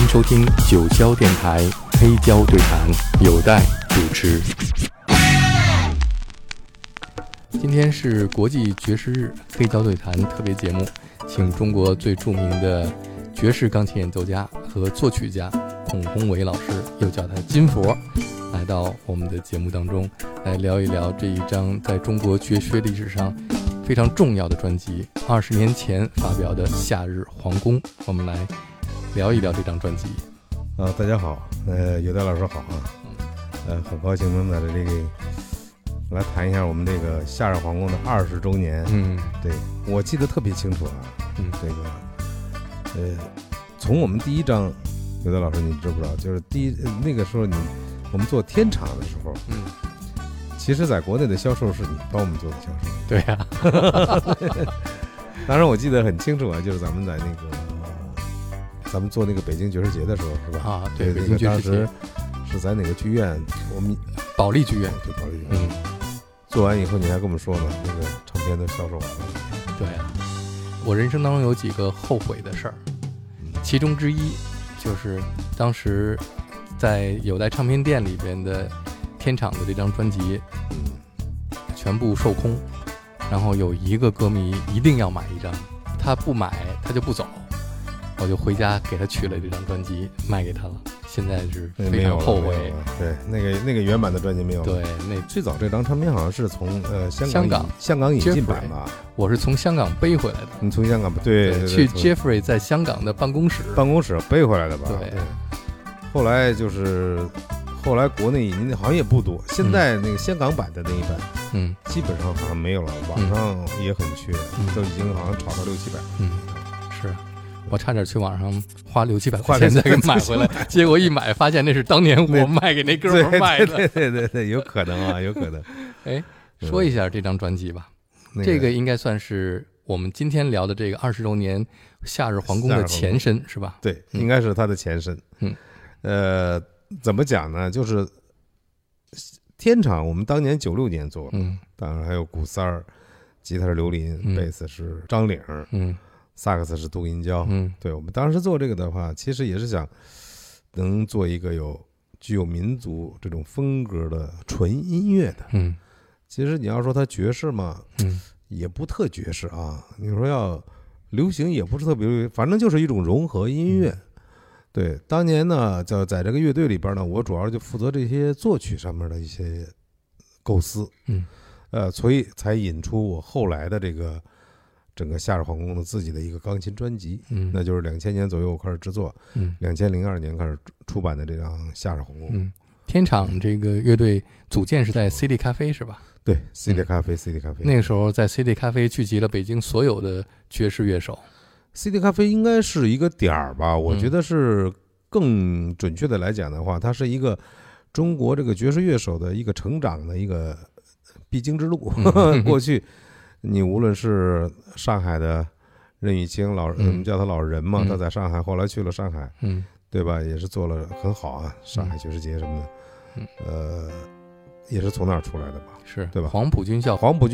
收听九霄电台黑胶对谈，有待主持。今天是国际爵士日黑胶对谈特别节目，请中国最著名的爵士钢琴演奏家和作曲家孔宏伟老师，又叫他金佛，来到我们的节目当中，来聊一聊这一张在中国爵士历史上非常重要的专辑，20年前发表的《夏日皇宫》。我们来聊一聊这张专辑。 大家好，有的老师好啊，很高兴能在这个来谈一下我们这个夏日皇宫的20周年。对，我记得特别清楚啊。这个从我们第一张，有的老师你知不知道？就是那个时候我们做天场的时候，其实在国内的销售是你帮我们做的销售。 对呀、 当然我记得很清楚啊，就是咱们在咱们做那个北京爵士节的时候，是吧？ 啊，对，北京爵士节当时是在哪个剧院？我们保利剧院。 对，保利剧院。做完以后你还跟我们说呢，那个唱片都销售完了。 对啊，我人生当中有几个后悔的事儿，其中之一就是当时在有待唱片店里边的天场的这张专辑，全部售空，然后有一个歌迷一定要买一张，他不买他就不走，我就回家给他取了这张专辑卖给他了。现在是非常后悔。 对，那个原版的专辑没有了。 对，那最早这张唱片好像是从香港引进版吧。 我是从香港背回来的。 你从香港对去 Jeffrey 在香港的办公室背回来的吧？ 对。 后来国内引进的好像也不多，现在那个香港版的那一版，基本上好像没有了，网上也很缺，都已经好像炒到600-700。 是。我差点去网上花600-700块钱再给买回来，结果一买发现那是当年我卖给那哥们卖的。 对，有可能啊，有可能。 说一下这张专辑吧。这个应该算是我们今天聊的这个20周年夏日皇宫的前身，是吧？ 对，应该是它的前身。怎么讲呢？就是天场，我们当年96年做的，当然还有鼓三儿，吉他是刘林，贝斯是张岭，萨克斯是杜银娇。对，我们当时做这个的话，其实也是想能做一个具有民族这种风格的纯音乐的。其实你要说它爵士嘛，也不特爵士啊。你说要流行也不是特别流行，反正就是一种融合音乐。对，当年呢，在这个乐队里边呢，我主要就负责这些作曲上面的一些构思。所以才引出我后来的这个整个夏日皇宫的自己的一个钢琴专辑。那就是2000年左右我开始制作，2002年开始出版的这张夏日皇宫。 天场这个乐队组建是在 CD 咖啡是吧？ 对， CD 咖啡。 那个时候在 CD 咖啡聚集了北京所有的爵士乐手。 CD 咖啡应该是一个点儿吧，我觉得是更准确的来讲的话，它是一个中国这个爵士乐手的一个成长的一个必经之路。过去你无论是上海的任宇清我们叫他老人嘛，他在上海，后来去了上海，对吧？也是做了很好啊，上海爵士节什么的，也是从那儿出来的吧？是，对吧？ 黄埔军校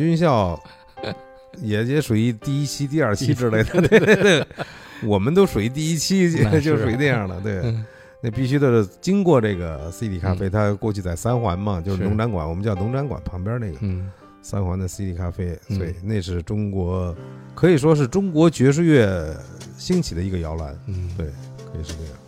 也属于第一期、第二期之类的。对，我们都属于第一期，就属于那样的。对，那必须的是经过这个 CD 咖啡，它过去在三环嘛，就是农展馆，我们叫农展馆旁边那个三环的 CD 咖啡，所以那是中国可以说是中国爵士乐兴起的一个摇篮。对，可以是这样。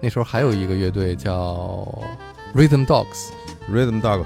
那时候还有一个乐队叫 Rhythm Dogs， 对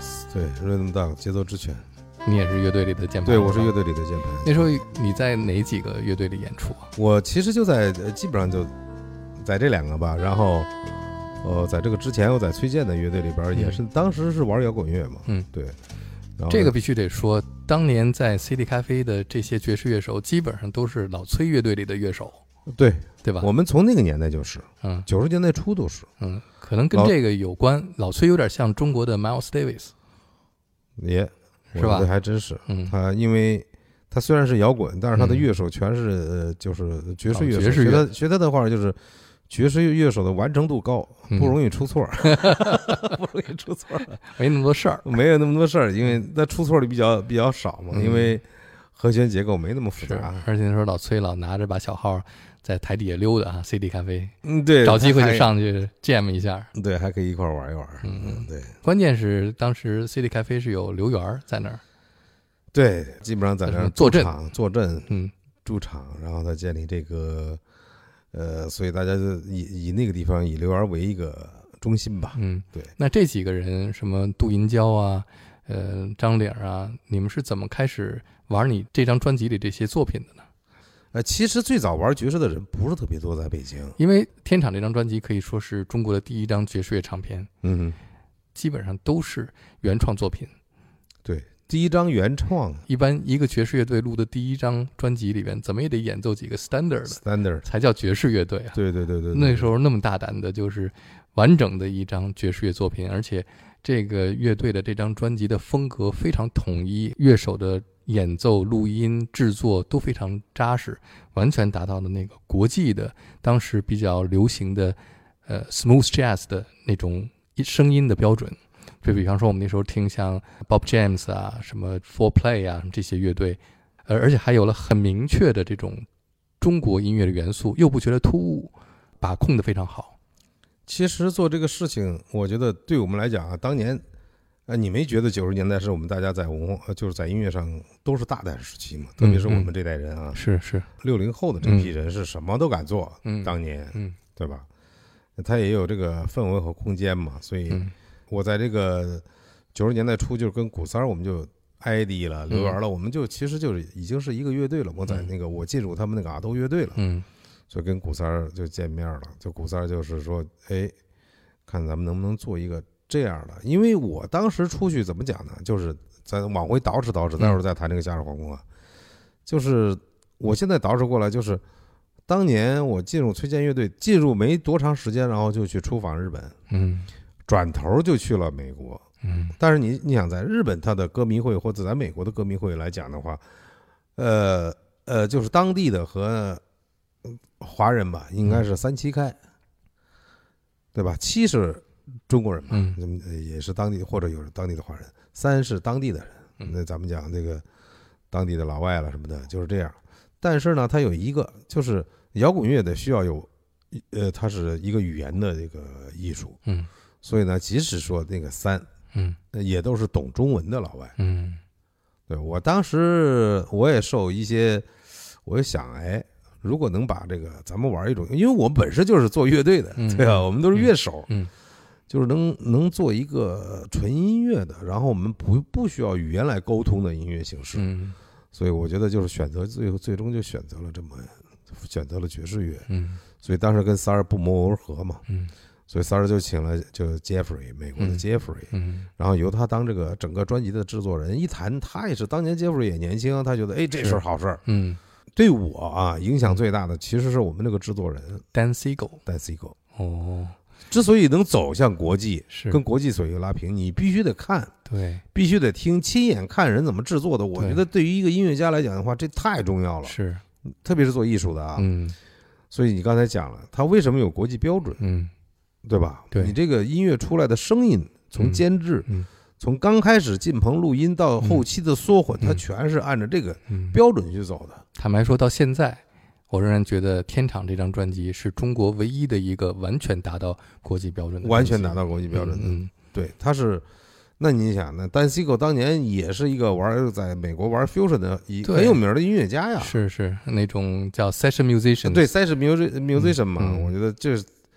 Rhythm Dogs 节奏之犬。 你也是乐队里的键盘？ 对，我是乐队里的键盘。 那时候你在哪几个乐队里演出啊？ 我其实就在基本上就在这2个吧，然后在这个之前我在崔健的乐队里边也是，当时是玩摇滚乐嘛，对。 这个必须得说，当年在 CD 咖啡的这些爵士乐手基本上都是老崔乐队里的乐手， 对吧？我们从那个年代就是，90年代初都是， 可能跟这个有关。老崔有点像中国的 Miles Davis， 是吧？ 还真是，他因为他虽然是摇滚，但是他的乐手全是就是爵士乐手，学他的话就是爵士乐手的完成度高，不容易出错，不容易出错， 没那么多事儿， 没有那么多事儿，因为他出错率比较少嘛，因为和弦结构没那么复杂。 而且那时候老崔老拿着把小号在台底下溜达啊 ，CD 咖啡， 对， 找机会就上去 jam 一下， 对，还可以一块玩一玩，对。 关键是当时 CD 咖啡是有刘源在那儿， 对，基本上在那儿坐镇， 驻场，然后他建立这个，所以大家就以那个地方以刘源为一个中心吧，对。 那这几个人，什么杜银娇啊，张岭啊，你们是怎么开始玩你这张专辑里这些作品的呢？ 其实最早玩爵士的人不是特别多，在北京。 因为《天场》这张专辑可以说是中国的第一张爵士乐唱片，基本上都是原创作品。 对，第一张原创。 一般一个爵士乐队录的第一张专辑里边，怎么也得演奏几个 standard 才叫爵士乐队啊。 对。 那时候那么大胆的，就是完整的一张爵士乐作品，而且这个乐队的这张专辑的风格非常统一，乐手的演奏、录音、制作都非常扎实，完全达到了那个国际的当时比较流行的smooth jazz 的那种声音的标准。就比方说我们那时候听像 Bob James 啊、什么 4Play 啊这些乐队，而且还有了很明确的这种中国音乐的元素，又不觉得突兀，把控得非常好。 其实做这个事情，我觉得对我们来讲啊，当年你没觉得90年代是我们大家在文化就是在音乐上都是大胆时期嘛？特别是我们这代人啊， 是 60后的这批人是什么都敢做，当年，对吧？他也有这个氛围和空间嘛，所以我在这个90年代初就是跟古三儿我们就挨地了，刘源了，我们就其实就是已经是一个乐队了。我在那个我进入他们那个阿斗乐队了，所以跟古三儿就见面了。就古三儿就是说，看咱们能不能做一个这样的，因为我当时出去怎么讲呢？就是咱往回倒饬，待会儿再谈这个夏日皇宫啊。就是我现在倒饬过来，就是当年我进入崔健乐队，进入没多长时间，然后就去出访日本，转头就去了美国，但是你想在日本他的歌迷会或者在美国的歌迷会来讲的话，就是当地的和华人吧，应该是3-7开，对吧？7是中国人嘛，也是当地或者有当地的华人，3是当地的人，那咱们讲这个当地的老外了什么的，就是这样。但是呢，它有一个就是摇滚乐的需要有，它是一个语言的这个艺术，所以呢，即使说那个3，也都是懂中文的老外，对。我当时我也受一些，我就想，如果能把这个咱们玩一种，因为我本身就是做乐队的，对啊，我们都是乐手，就是能做一个纯音乐的，然后我们不需要语言来沟通的音乐形式，所以我觉得就是选择最终就选择了爵士乐，所以当时跟三儿不谋而合嘛，所以三儿就请了就 Jeffrey 美国的 Jeffrey，然后由他当这个整个专辑的制作人。一谈他也是当年 Jeffrey 也年轻，他觉得这事儿好事儿，对我啊影响最大的其实是我们那个制作人 Dan Siegel。 之所以能走向国际， 是跟国际所有拉平，你必须得看， 对， 必须得听，亲眼看人怎么制作的。我觉得对于一个音乐家来讲的话，这太重要了， 是， 特别是做艺术的啊。所以你刚才讲了，他为什么有国际标准，对吧？ 对， 你这个音乐出来的声音，从监制，从刚开始进棚录音到后期的缩混，它全是按照这个标准去走的。 坦白说，到现在，我仍然觉得《天场》这张专辑是中国唯一的一个完全达到国际标准的， 完全达到国际标准的。对，他是。那你想呢？Dan Siegel 当年也是一个在美国玩 fusion 的很有名的音乐家呀，是那种叫 session musician， 对 session musician 嘛，我觉得这，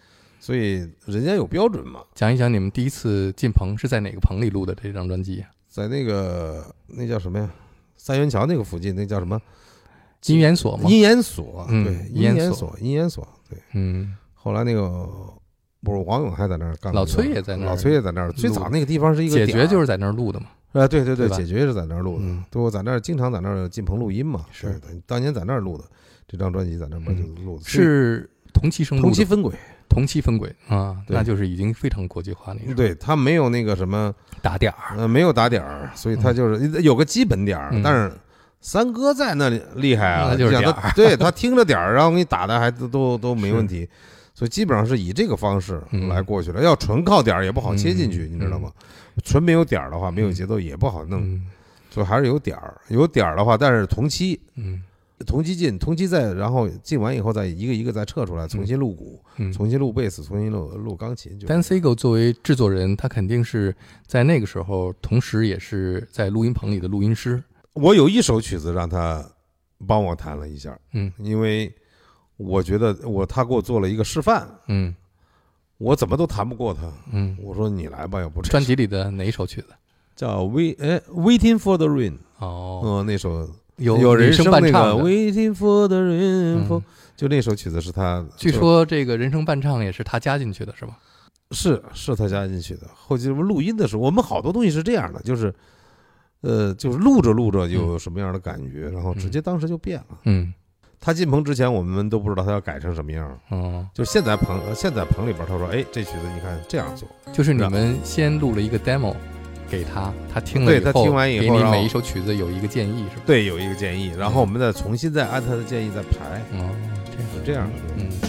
所以人家有标准嘛。 讲一讲你们第一次进棚是在哪个棚里录的这张专辑？ 在那叫什么呀？三元桥那个附近，那叫什么？ 音研所吗？ 音研所，对，音研所，对，后来那个不是王勇还在那儿干， 老崔也在那儿， 老崔也在那儿。最早那个地方是一个解决就是在那儿录的嘛。 对，解决是在那儿录的。对，我在那儿经常在那儿进棚录音嘛。 是， 当年在那儿录的这张专辑，在那边就录的。 是同期声录的，同期分轨啊，那就是已经非常国际化那种。 对，他没有那个什么打点儿， 没有打点儿，所以他就是有个基本点儿。但是三哥在那里厉害啊， 那就是点儿， 对他听着点儿，然后给你打的还都没问题。所以基本上是以这个方式来过去了。要纯靠点儿也不好切进去，你知道吗？纯没有点儿的话，没有节奏也不好弄。所以还是有点儿，有点儿的话，但是同期，同期进，同期再，然后进完以后再一个一个再撤出来，重新录鼓，重新录贝斯，重新录钢琴。 Dan Siegel 作为制作人，他肯定是在那个时候，同时也是在录音棚里的录音师。 我有一首曲子让他帮我弹了一下，因为我觉得他给我做了一个示范，我怎么都弹不过他，我说你来吧，要不专辑里的哪一首曲子？ 叫Waiting for the Rain。那首有人声伴唱的 Waiting for the Rain，就那首曲子是他。 据说这个人声伴唱也是他加进去的，是吧？ 是他加进去的。后期录音的时候，我们好多东西是这样的，就是录着录着有什么样的感觉，然后直接当时就变了。他进棚之前，我们都不知道他要改成什么样。就现在棚里边，他说：“哎，这曲子你看这样做。” 就是你们先录了一个 demo 给他听了以后， 对他听完以后， 给你每一首曲子有一个建议，是吧？ 对，有一个建议，然后我们再重新再按他的建议再排。这样的。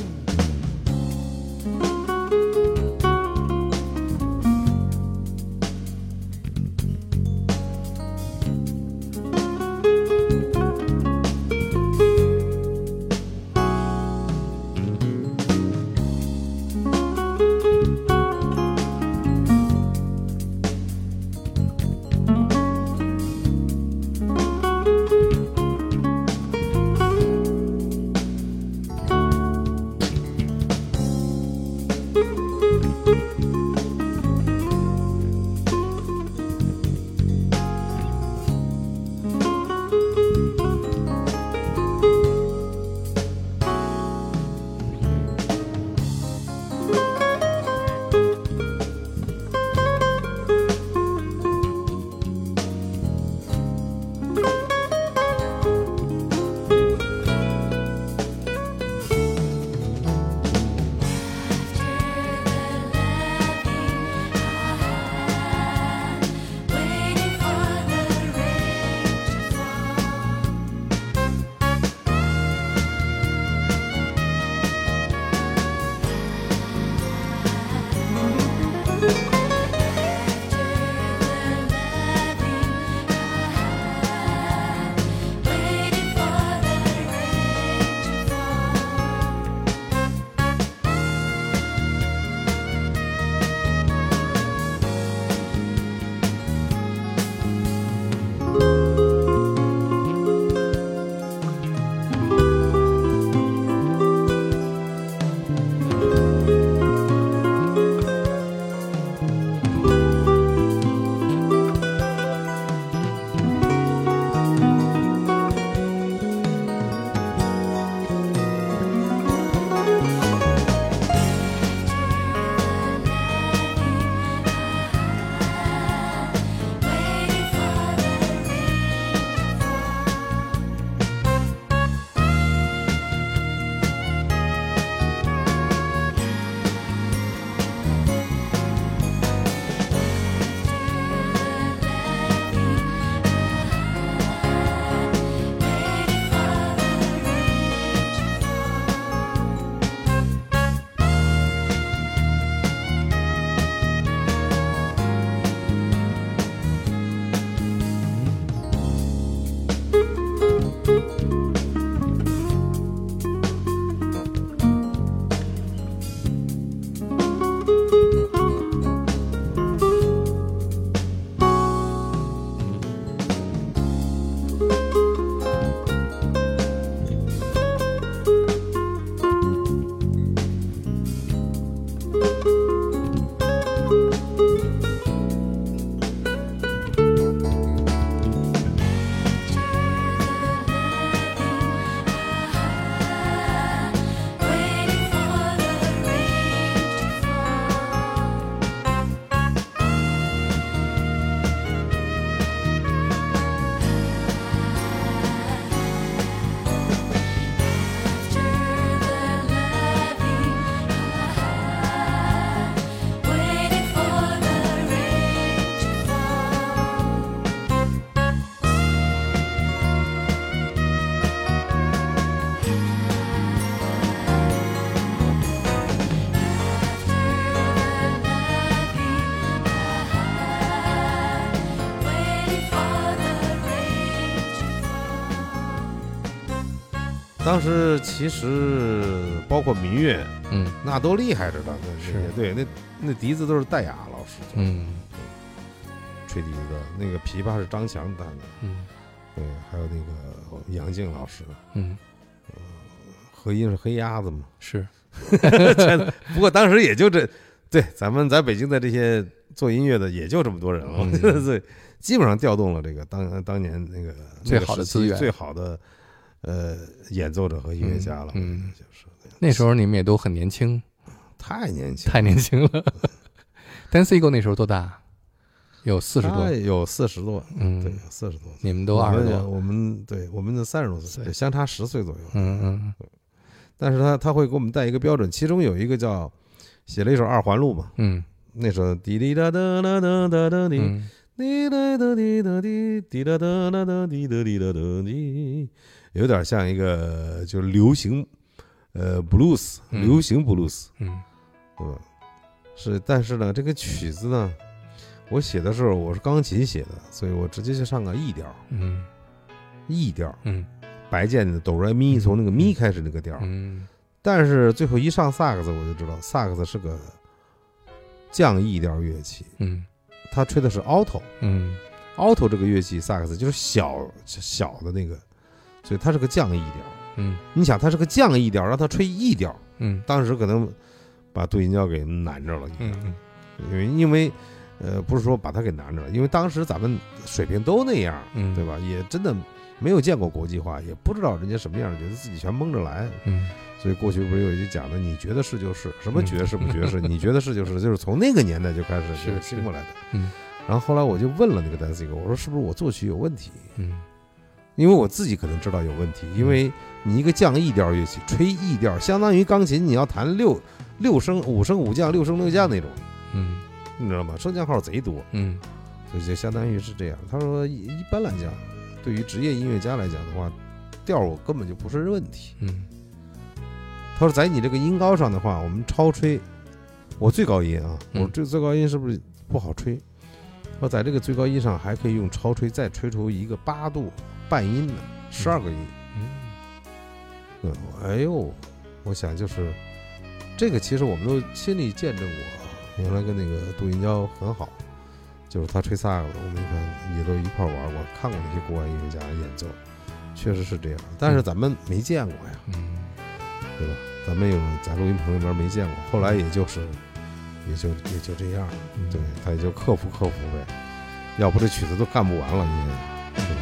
当时其实包括民乐，那都厉害着呢。 是对，那笛子都是戴雅老师，吹笛子的，那个琵琶是张强弹的，对，还有那个杨静老师，和音是黑鸭子嘛， 是。 不过当时也就这，对，咱们在北京的这些做音乐的也就这么多人了，对，基本上调动了这个当年那个最好的资源， 最好的演奏者和音乐家了。就是那时候你们也都很年轻， 太年轻了。Dance Eagle 那时候多大？有40多， 有40多，对，有40多。 你们都20多， 我们的30多岁，相差10岁左右。但是他会给我们带一个标准，其中有一个叫写了一首二环路嘛，那首滴滴答答答答答答滴滴答答滴答滴滴答答答答滴答滴答答滴，有点像一个就是流行blues， 流行 blues， 是，但是呢，这个曲子呢，我写的时候我是钢琴写的，所以我直接就上个 E 调，E 调，白键的哆来咪，从那个咪开始那个调，但是最后一上萨克斯，我就知道萨克斯是个降 E 调乐器，他吹的是 alto，alto 这个乐器萨克斯就是小的那个，所以它是个降 E 调，你想它是个降 E 调，让他吹 E 调，当时可能把杜银娇给难着了，因为不是说把他给难着了，因为当时咱们水平都那样，对吧？也真的没有见过国际化，也不知道人家什么样，觉得自己全蒙着来，所以过去不是有一句讲的，你觉得是就是，什么爵士不爵士，你觉得是就是，就是从那个年代就开始是兴过来的。然后后来我就问了那个 Dance Eagle， 我说是不是我作曲有问题？因为我自己可能知道有问题，因为你一个降 E 调乐器吹 E 调，相当于钢琴你要弹六声5升5降6升6降那种，你知道吗？升降号贼多，所以就相当于是这样。他说一般来讲，对于职业音乐家来讲的话，调我根本就不是问题。他说在你这个音高上的话，我们超吹，我最高音啊，我这最高音是不是不好吹？说在这个最高音上还可以用超吹再吹出一个8度半音的12个音。哎呦，我想就是这个，其实我们都亲历见证过。原来跟那个杜银娇很好，就是他吹萨克斯，我们看也都一块玩过，看过那些国外音乐家演奏，确实是这样。但是咱们没见过呀，对吧？咱们有在录音棚里边没见过，后来也就这样，对，他也就克服呗，要不这曲子都干不完了，也对吧？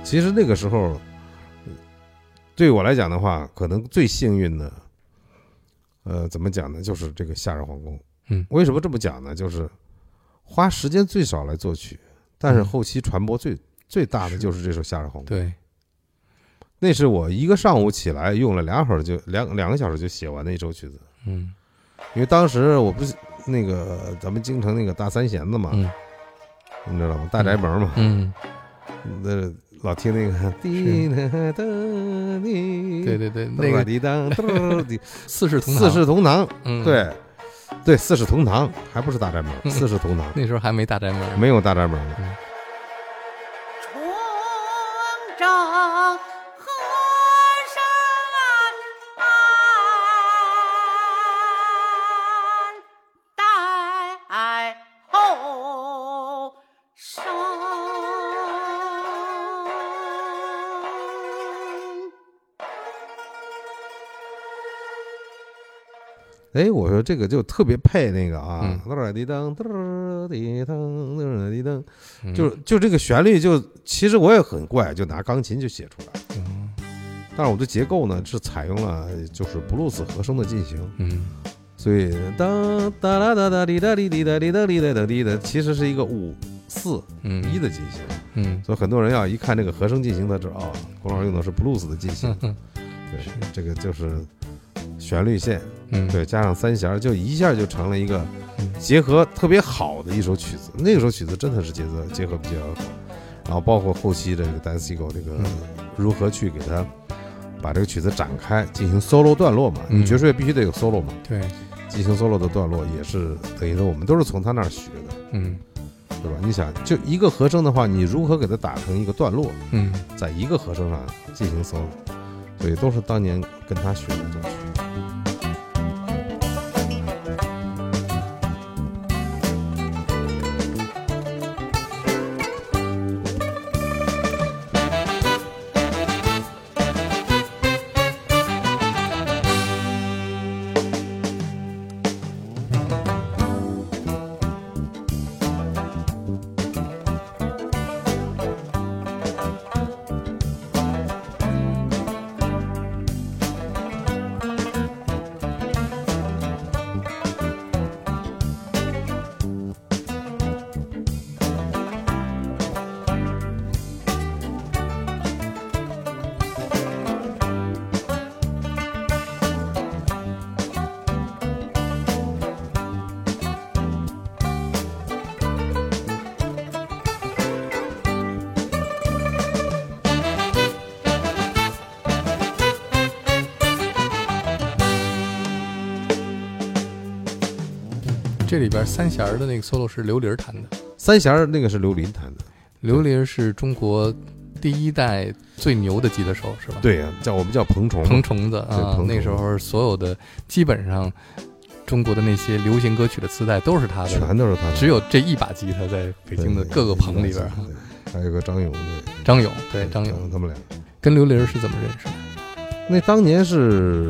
其实那个时候对我来讲的话，可能最幸运的怎么讲呢，就是这个夏日皇宫。为什么这么讲呢？就是花时间最少来作曲，但是后期传播最大的就是这首夏日皇宫。 对， 那是我一个上午起来用了2个小时就写完的一首曲子。因为当时我不是那个咱们京城那个大三弦子嘛，你知道吗？大宅门嘛，那老听那个滴答答滴， 对，那个滴答答滴， 四世同堂， 对，四世同堂，还不是大宅门，四世同堂， 那时候还没大宅门， 没有大宅门。 崇祯和尚代后生。 哎，我说这个就特别配那个啊，就这个旋律其实我也很怪，就拿钢琴就写出来。但是我的结构呢是采用了就是布鲁斯和声的进行，所以当哒啦哒哒滴哒滴滴哒滴哒滴哒滴的，其实是一个5-4-1的进行。所以很多人要一看这个和声进行，他知道啊，龚老师用的是布鲁斯的进行。对，这个就是旋律线，对，加上三弦，就一下就成了一个结合特别好的一首曲子。那个首曲子真的是结合比较好，然后包括后期这个 Dan Siegel 这个如何去给他把这个曲子展开，进行 solo 段落嘛，爵士乐必须得有 solo 嘛， 对， 进行 solo 的段落也是等于说我们都是从他那儿学的，对吧？你想，就一个和声的话，你如何给它打成一个段落，在一个和声上进行 solo， 所以都是当年跟他学的作曲。 这里边三弦的那个 solo 是刘琳弹的， 三弦那个是刘琳弹的。 刘琳是中国第一代最牛的吉他手，是吧？ 对呀，我们叫彭虫子啊。那时候所有的基本上中国的那些流行歌曲的磁带都是他的， 全都是他的， 只有这一把吉他在北京的各个棚里边。 还有个张勇， 张勇他们俩跟刘琳是怎么认识的？ 那当年是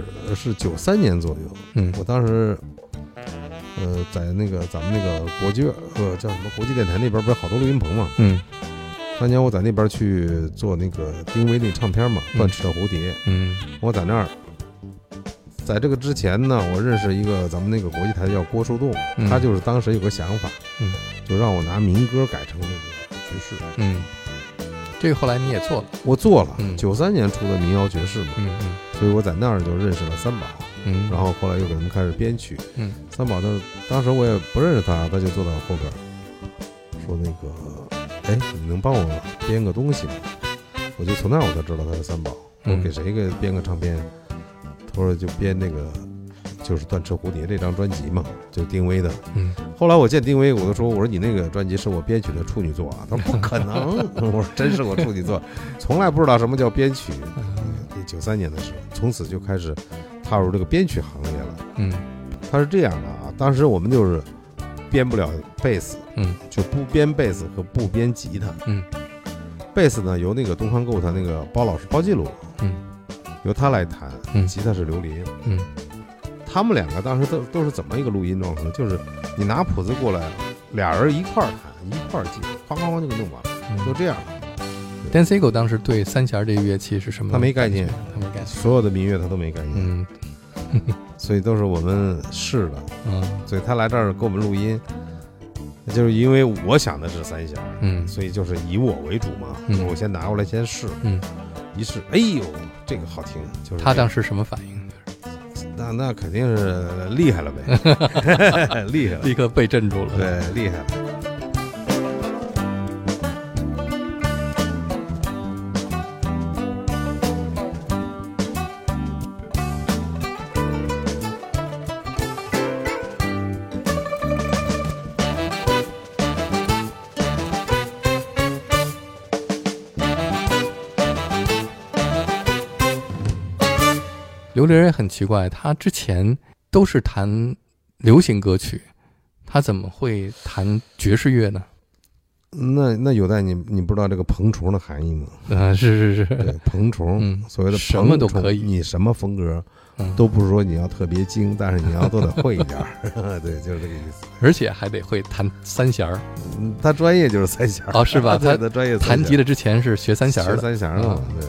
93年左右，我当时在那个咱们那个国际叫什么国际电台那边不是好多录音棚嘛，当年我在那边去做那个丁薇那唱片嘛，断翅的蝴蝶，我在那儿，在这个之前呢，我认识一个咱们那个国际台叫郭树栋，他就是当时有个想法，就让我拿民歌改成那个爵士， 这个后来你也做了， 我做了，93年出的民谣爵士嘛，所以我在那儿就认识了三宝，然后后来又给他们开始编曲，三宝当时我也不认识他就坐在我后边，说那个，哎，你能帮我编个东西吗？我就从那我才知道他是三宝，我给谁编个唱片，他说就编那个就是断翅蝴蝶这张专辑嘛，就丁薇的。后来我见丁薇，我说你那个专辑是我编曲的处女作啊，他说不可能，我说真是我处女作，从来不知道什么叫编曲。93年的时候，从此就开始踏入这个编曲行业了。他是这样的啊，当时我们就是编不了贝斯，就不编贝斯和不编吉他。贝斯呢由那个东方购他那个包老师包继鲁，由他来弹，吉他是刘琳。他们两个当时都是怎么一个录音状况？就是你拿谱子过来，俩人一块儿弹，一块儿记，哐哐哐就给弄完了，就这样。 Danzigo 当时对三弦这个乐器是什么？ 他没概念，所有的民乐他都没概念。 所以都是我们试的。所以他来这儿给我们录音，就是因为我想的是三弦，所以就是以我为主嘛。我先拿过来先试，一试，哎呦，这个好听。就是他当时什么反应？ 那肯定是厉害了呗，厉害了， 立刻被镇住了。 对，厉害了。 刘玲也很奇怪，他之前都是弹流行歌曲，他怎么会弹爵士乐呢？ 那有待你不知道这个蓬虫的含义吗？ 是， 对，蓬虫，所谓的什么都可以， 你什么风格都不是说你要特别精，但是你要都得会一点。对，就是这个意思。 而且还得会弹三弦儿。 他专业就是三弦哦，是吧？他的专业弹吉他之前是学三弦的， 学三弦的嘛，对。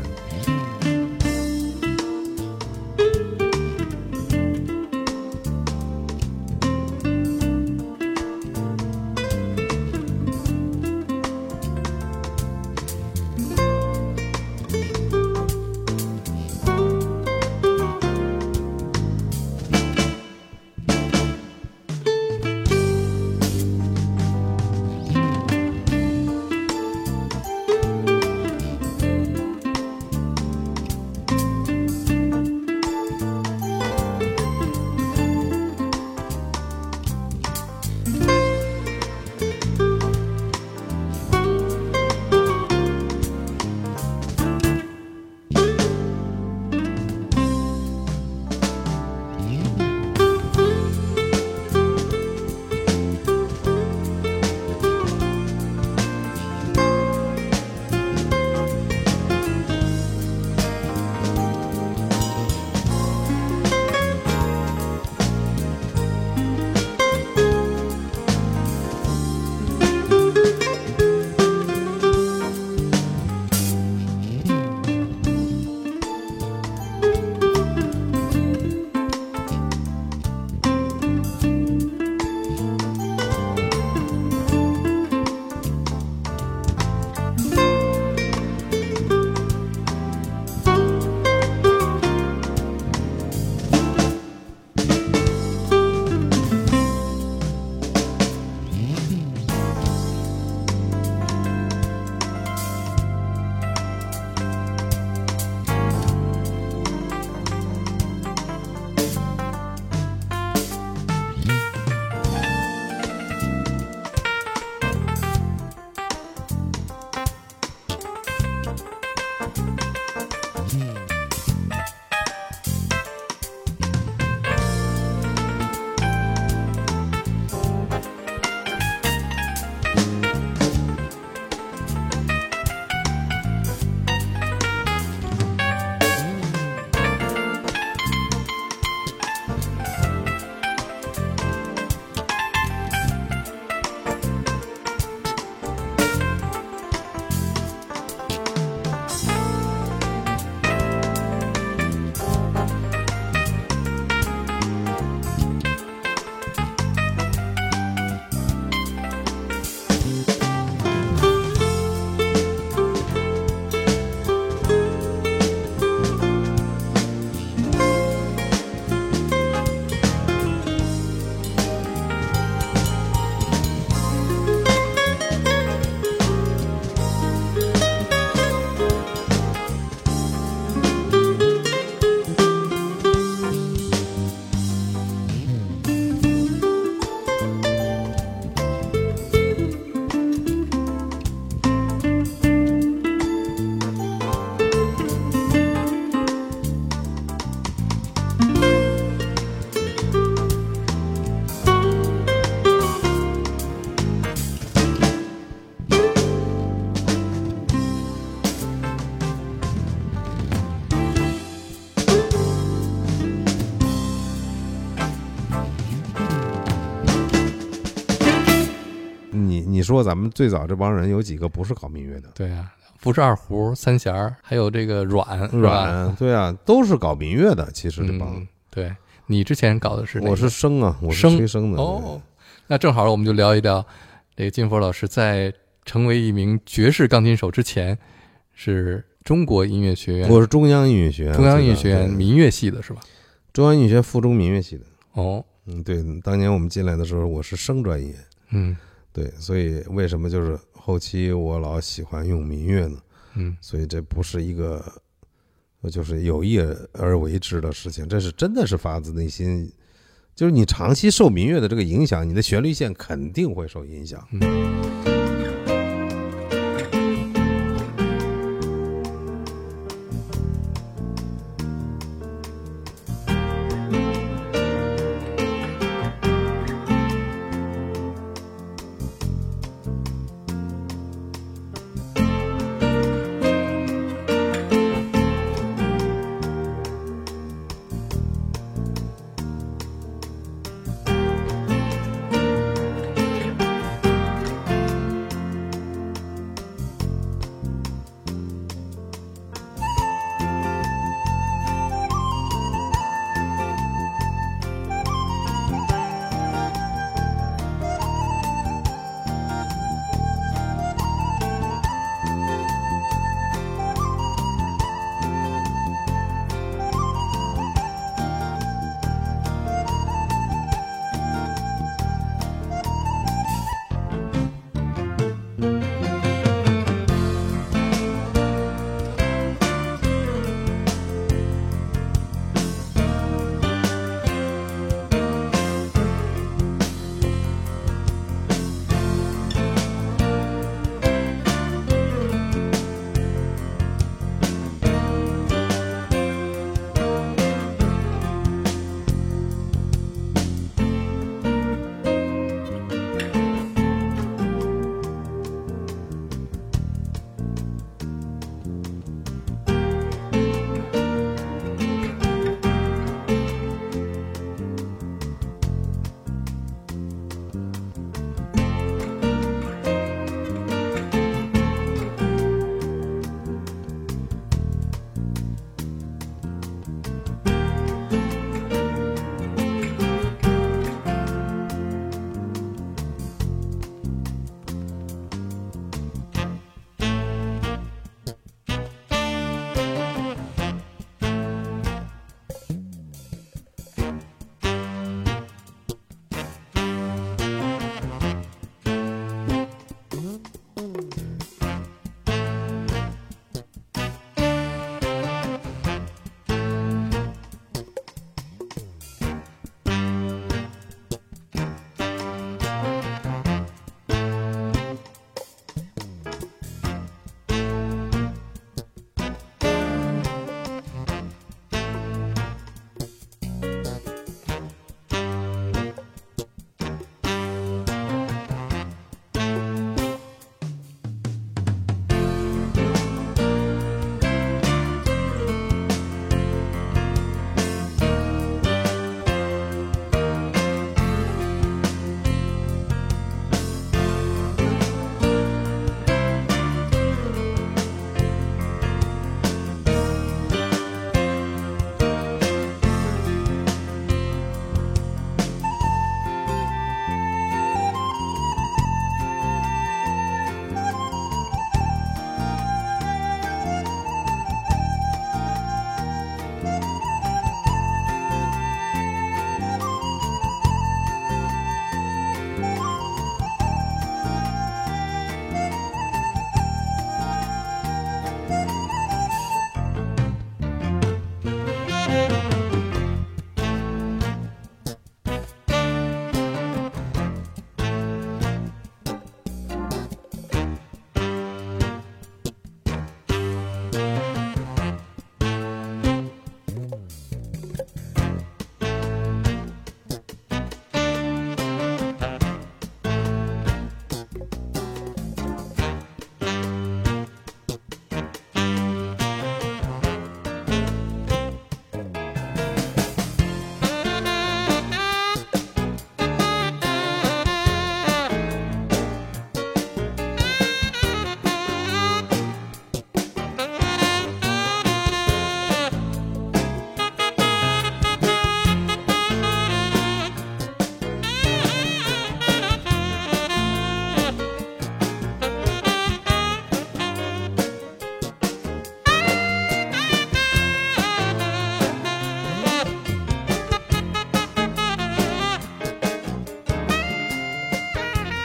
说咱们最早这帮人有几个不是搞民乐的？ 对啊，不是二胡、三弦，还有这个阮， 对啊，都是搞民乐的。其实这帮， 对，你之前搞的是我是笙啊，我是吹笙的。 哦，那正好我们就聊一聊这个金佛老师在成为一名爵士钢琴手之前是中国音乐学院， 我是中央音乐学院， 中央音乐学院民乐系的是吧？ 中央音乐学院附中民乐系的。 哦， 对，当年我们进来的时候，我是声专业。对，所以为什么就是后期我老喜欢用民乐呢？所以这不是一个就是有意而为之的事情，这是真的是发自内心，就是你长期受民乐的这个影响，你的旋律线肯定会受影响。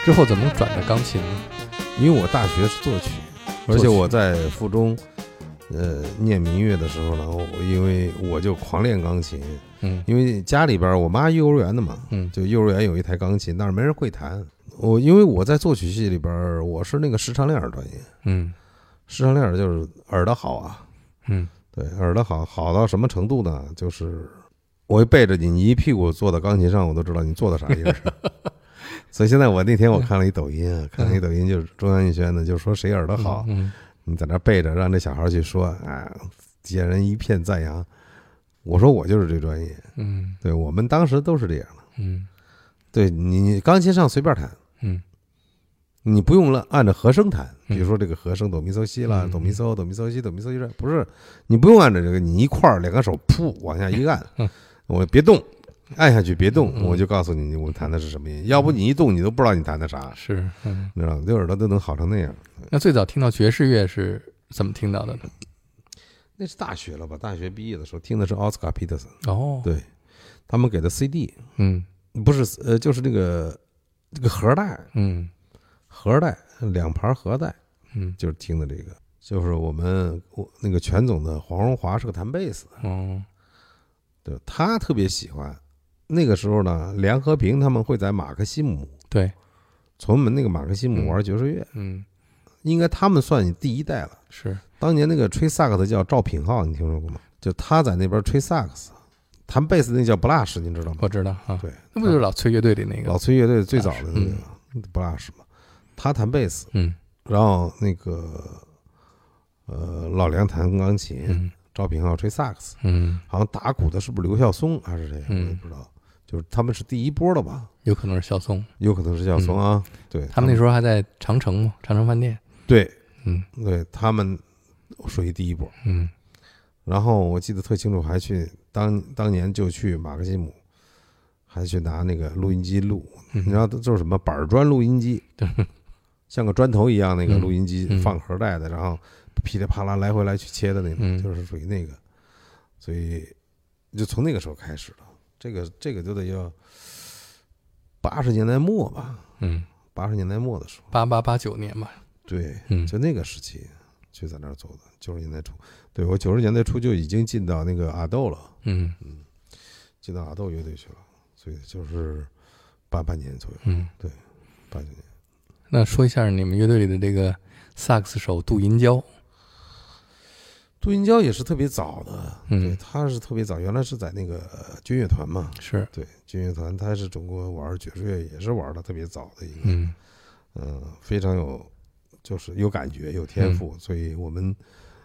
之后怎么转的钢琴呢？ 因为我大学是作曲，而且我在附中念民乐的时候呢，因为我就狂练钢琴，因为家里边我妈幼儿园的嘛，就幼儿园有一台钢琴，但是没人会弹。因为我在作曲系里边，我是那个视唱练耳专业，视唱练耳就是耳朵好啊，对，耳朵好到什么程度呢？就是我一背着你，你一屁股坐到钢琴上，我都知道你坐的啥意思。所以现在那天我看了一抖音啊，就是中央音乐学院的，就说谁耳朵好，你在那背着，让这小孩去说，哎，底下人一片赞扬。我说我就是这专业，对，我们当时都是这样的，对，你钢琴上随便弹，你不用按照和声弹，比如说这个和声哆咪嗦西啦，哆咪嗦哆咪嗦西哆咪嗦西这，不是，你不用按照这个，你一块两个手噗往下一按，我别动，按下去别动，我就告诉你我弹的是什么音，要不你一动你都不知道你弹的啥， 是， 你知道吗？这耳朵都能好成那样。 那最早听到爵士乐是怎么听到的呢？ 那是大学了吧？大学毕业的时候听的是奥斯卡皮特森， 对， 他们给的 CD，不是就是这个盒带，盒带2盘盒带，就是听的这个，就是我那个全总的黄荣华是个弹贝斯的，对，他特别喜欢。那个时候呢，梁和平他们会在马克西姆， 对， 从我们那个马克西姆玩爵士乐，应该他们算第一代了。 是当年那个吹萨克斯叫赵品浩，你听说过吗？就他在那边吹萨克斯，弹贝斯那叫布拉什，你知道吗？ 我知道啊， 对， 那不就是老崔乐队里那个？ 老崔乐队最早的那个布拉什嘛，他弹贝斯，然后那个老梁弹钢琴，赵品浩吹萨克斯，好像打鼓的是不是刘孝松还是谁？我也不知道，就是他们是第一波的吧？ 有可能是孝松， 有可能是孝松啊。对， 他们那时候还在长城嘛，长城饭店。 对，对，他们属于第一波。然后我记得特清楚，还去当年就去马克西姆，还去拿那个录音机录，你知道就是什么板砖录音机，像个砖头一样那个录音机，放盒带的，然后噼里啪啦来回来去切的那种，就是属于那个，所以就从那个时候开始了。这个就得要80年代末吧，80年代末的时候 ，88、89年吧。 对，就那个时期就在那儿走的，90年代初。对，我90年代初就已经进到那个阿豆了，进到阿豆乐队去了，所以就是88年左右，对，89年。 那说一下你们乐队里的这个萨克斯手杜银娇。 杜银娇也是特别早的，对，他是特别早，原来是在那个军乐团嘛， 是对军乐团，他是中国玩爵士乐也是玩的特别早的一个，非常就是有感觉有天赋，所以我们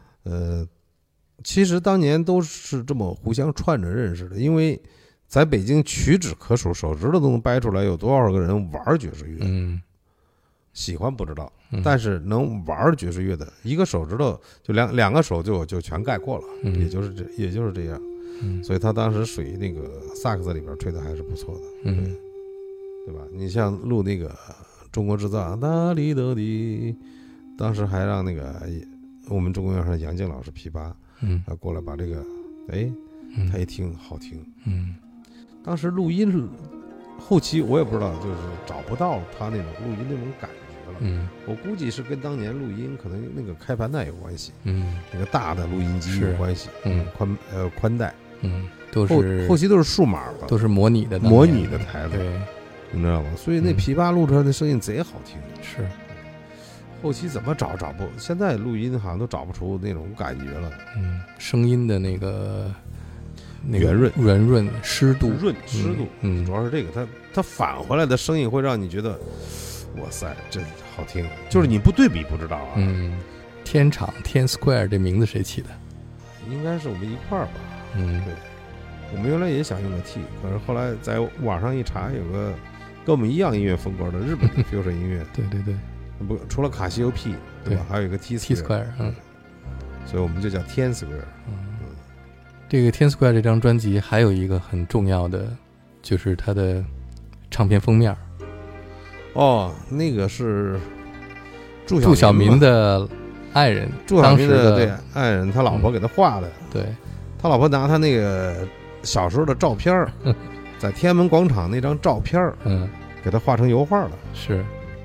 其实当年都是这么互相串着认识的，因为在北京屈指可数，手指头都能掰出来有多少个人玩爵士乐，喜欢不知道，但是能玩爵士乐的一个手指头就两个手就全概括了，也就是这样，所以他当时属于那个萨克斯里边吹的还是不错的，对吧？你像录那个中国制造哒哩哒哩，当时还让那个我们中国乐团杨静老师琵琶，他过来把这个，他一听好听，当时录音后期我也不知道，就是找不到他那种录音那种感觉了，我估计是跟当年录音可能那个开盘带有关系，那个大的录音机有关系，宽带， 都是后期都是数码的， 都是模拟的台子， 对， 你知道吗？所以那琵琶录出来的声音贼好听， 是。 后期怎么找不？现在录音好像都找不出那种感觉了。 声音的那个圆润、湿度， 主要是这个，它返回来的声音会让你觉得，哇塞，真好听。就是你不对比不知道啊。 天场 Ten Square 这名字谁起的？ 应该是我们一块儿吧。对，我们原来也想用个 T， 可是后来在网上一查，有个跟我们一样音乐风格的日本的 fusion 音乐。 对。 不，除了卡西欧 P， 对吧？还有一个 T Square， 所以我们就叫 Ten Square。 这个 Ten Square 这张专辑还有一个很重要的，就是它的唱片封面。 那个是祝晓民的爱人， 祝晓民的对爱人，他老婆给他画的。 对， 他老婆拿他那个小时候的照片，在天安门广场那张照片，给他画成油画了。 是。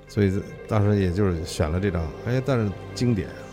所以当时也就是选了这张，哎，但是经典，